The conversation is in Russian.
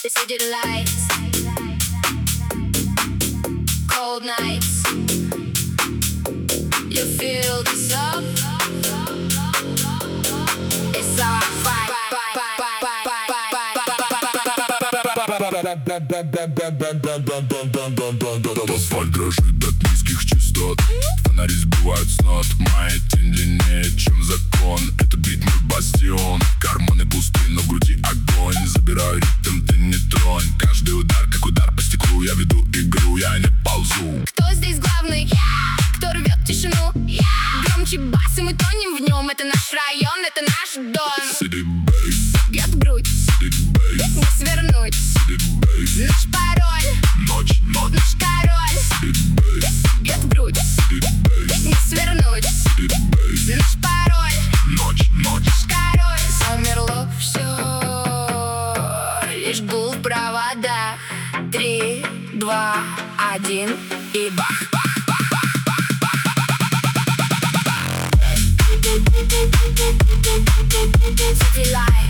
City lights, cold nights. You feel this up? It's our fight. Асфальт дрожит от низких частот. Фонари сбивают с нот. Моя тень длиннее, чем закон. Это бит мой бастион. Карманы пусты, но в груди огонь. Забираю ритм, ты не тронь. Каждый удар, как удар по стеклу. Я веду игру, я не ползу. Кто здесь главный? Кто рвет тишину? Громче бас, и мы тонем в нем. Это наш район, это наш дом. City bass, Бьет в грудь, city bass, не свернуть. city bass. Наш пароль, Ночь, ночь, наш король. city bass, Бьет в грудь, city bass, не свернуть. city bass. Наш пароль, Ночь, ночь. наш король. Замерло все, лишь гул в проводах. 3, 2, 1 и бах. City lights.